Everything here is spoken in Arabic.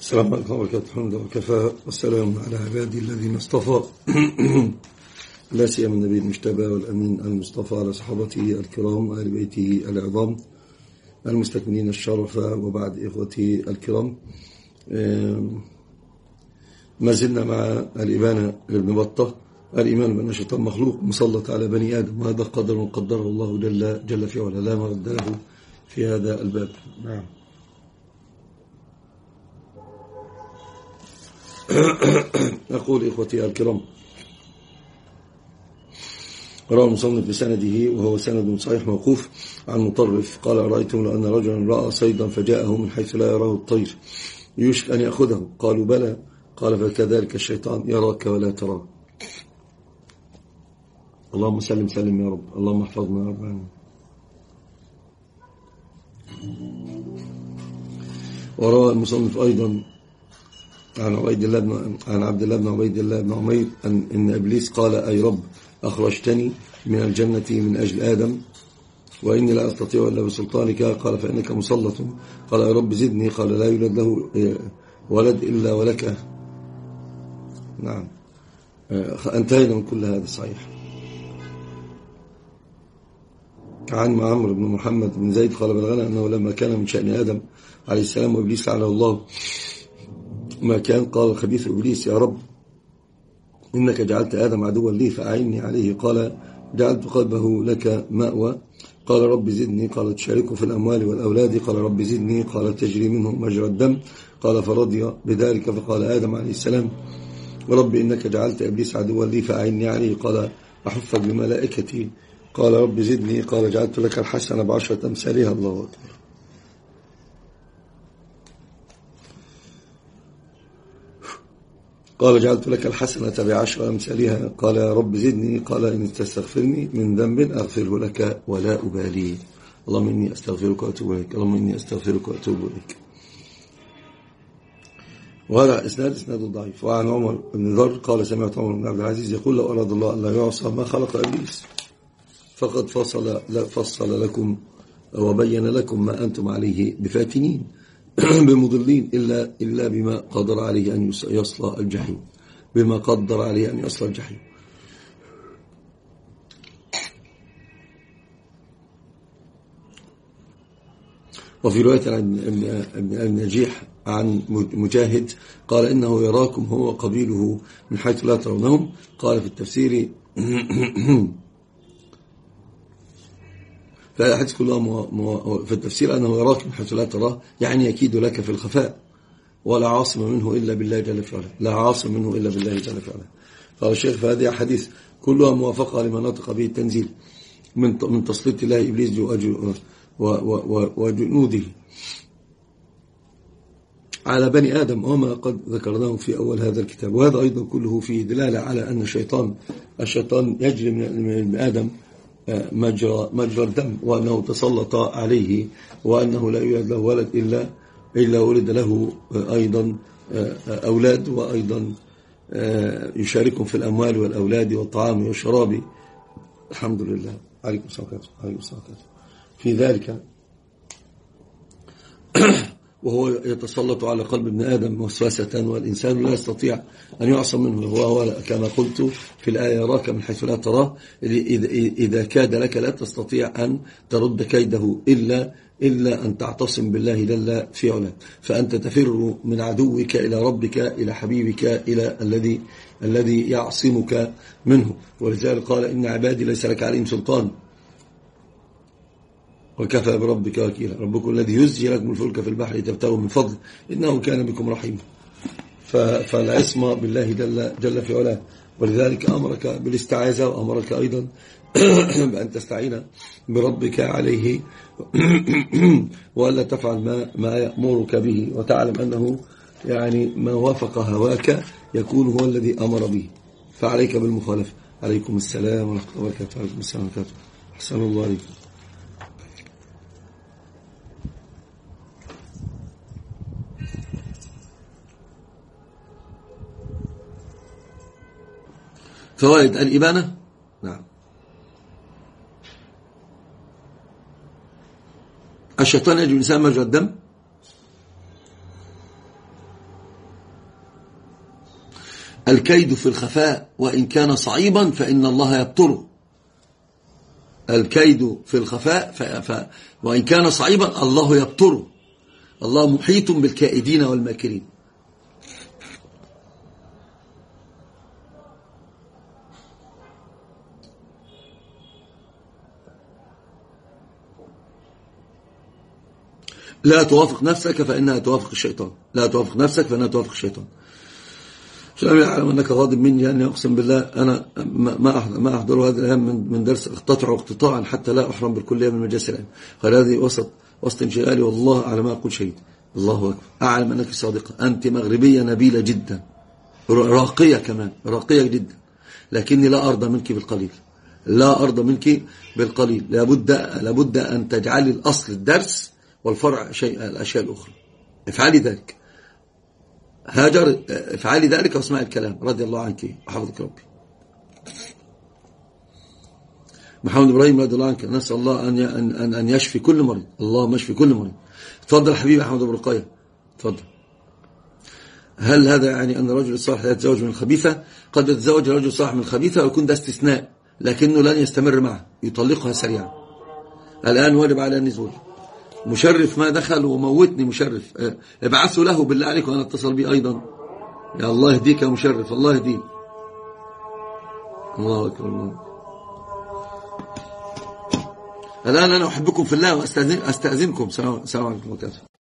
السلام عليكم ورحمة الله وبركاته. وكفى والسلام على عبادي الذين اصطفى لا سيما النبي المجتبى والأمين المصطفى على صحابته الكرام وآل بيته العظام المستكملين الشرف. وبعد إخوتي الكرام، ما زلنا مع الإبانة لابن بطة، الإيمان بأن الشيطان مخلوق مسلط على بني آدم، وهذا قدر قدره الله جل في علا، لا مرد له في هذا الباب. نعم. أقول إخوتي الكرام، روى المصنف بسنده وهو سند صحيح موقوف عن مطرف قال: أرأيتم لو أن رجلا رأى صيدا فجاءه من حيث لا يراه الطير يوشك أن يأخذه؟ قالوا بلى. قال: فكذلك الشيطان يراك ولا تراه. اللهم سلم سلم يا رب، اللهم احفظنا يا رب. وروى المصنف أيضا عن عبد الله بن عبيد الله بن عمير إن إبليس قال: أي رب، أخرجتني من الجنة من أجل آدم وإني لا أستطيع إلا بسلطانك. قال: فإنك مسلط. قال: أي رب زدني. قال: لا يولد له ولد إلا ولك. نعم. انتهينا من كل هذا صحيح. عن عمرو بن محمد بن زيد قال: بلغنا أنه لما كان من شأن آدم عليه السلام وإبليس لعنه الله ما كان، قال خبيث إبليس: يا رب، إنك جعلت آدم عدوا لي فأعني عليه. قال: جعلت قلبه لك مأوى. قال: رب زدني. قال: تشاركه في الأموال والأولاد. قال: رب زدني. قال: تجري منه مجرى الدم. قال: فرضي بذلك. فقال آدم عليه السلام: رب، إنك جعلت إبليس عدوا لي فأعني عليه. قال: أحفك بملائكتي. قال: رب زدني. قال: جعلت لك الحسنة ب10 أمثالها. الله أكبر. قال: جعلت لك الحسنة ب10 أمثالها. قال: يا رب زدني. قال: إن تستغفرني من ذنب أغفره لك ولا أبالي. اللهم إني أستغفرك وأتوب إليك، اللهم إني أستغفرك وأتوب إليك. وهذا إسناد ضعيف. وعن عمر بن ذر قال: سمعت عمر بن عبد العزيز يقول: لو أراد الله أن لا يعصى ما خلق إبليس، فقد فصل لكم وبين لكم ما أنتم عليه بفاتنين بمضلين إلا بما قدر عليه أن يصل الجحيم، بما قدر عليه أن يصل الجحيم. وفي رواية عن ابن نجيح عن مجاهد قال: إنه يراكم هو قبيله من حيث لا ترونهم. قال في التفسير فالحديث كلها في التفسير أنه يراك من حيث لا تراه، يعني يكيد لك في الخفاء، ولا عاصم منه إلا بالله جل في علاه، لا عاصم منه إلا بالله جل في علاه. قال الشيخ: فهذه أحاديث كلها موافقة لما نطق به التنزيل من تسليط الله إبليس وجنوده على بني آدم، وما قد ذكرناه في أول هذا الكتاب. وهذا أيضا كله فيه دلالة على أن الشيطان يجري من آدم مجرى الدم، وأنه تسلط عليه، وأنه لا يولد له ولد إلا ولد له أيضا أولاد، وأيضا يشاركهم في الأموال والأولاد والطعام والشراب. الحمد لله. عليكم السلام في ذلك. وهو يتسلط على قلب ابن آدم وسوسة، والإنسان لا يستطيع أن يعصم منه. وهو كما قلت في الآية: يراك من حيث لا تراه. إذا كاد لك لا تستطيع أن ترد كيده إلا أن تعتصم بالله جل في علاه. فأنت تفر من عدوك إلى ربك، إلى حبيبك، إلى الذي يعصمك منه. ولذلك قال: إن عبادي ليس لك عليهم سلطان وكفى بربك وكيلا. ربكم الذي يزجي لكم الفلك في البحر تبتغوا من فضل إنه كان بكم رحيما. فالعصمة بالله جل في علاه. ولذلك أمرك بالاستعاذة، وأمرك أيضا بأن تستعين بربك عليه وألا تفعل ما يأمرك به، وتعلم أنه يعني ما وافق هواك يكون هو الذي أمر به، فعليك بالمخالفة. عليكم السلام ورحمة الله وبركاته. عليكم السلام ورحمة الله وبركاته. أحسن الله عليكم. فوائد الإبانة. نعم. الشيطان يجري الإنسان مجرى الدم، الكيد في الخفاء وإن كان صعيبا فإن الله يبطره. الكيد في الخفاء وإن كان صعيبا الله يبطره. الله محيط بالكائدين والماكرين. لا توافق نفسك فإنها توافق الشيطان. لا توافق نفسك فإنها توافق الشيطان. شلون يعلم أنك غاضب مني؟ يعني أقسم بالله أنا ما أحضر هذا الأيام من درس اقتطع اقتطاعا حتى لا أحرم بالكلية من مجالس العلم. قال هذه وسط انشغالي والله على ما أقول شهيد. الله أكبر. أعلم أنك صادقة. أنت مغربية نبيلة جدا، راقية كمان، راقية جدا، لكني لا أرضى منك بالقليل. لا أرضى منك بالقليل. لابد أن تجعلي الأصل الدرس والفرع الأشياء الأخرى. افعلي ذلك هاجر، افعلي ذلك واسمعي الكلام. رضي الله عنك وحفظك ربي. محمد إبراهيم رضي الله عنك. نسأل الله أن يشفي كل مريض. اللهم اشفي كل مريض. تفضل حبيبي أحمد أبو رقية، تفضل. هل هذا يعني أن الرجل الصالح لا يتزوج من الخبيثة؟ قد يتزوج الرجل الصالح من الخبيثة ويكون ده استثناء، لكنه لن يستمر معه، يطلقها سريعا. الآن واجب على النزول. مشرف ما دخل وموتني مشرف. ابعثوا له بالله عليك وأنا اتصل بي أيضا. يا الله يهديك يا مشرف، الله يهديك. الله أكبر الله. الآن أنا أحبكم في الله وأستأذنكم. سلام عليكم وبركاته.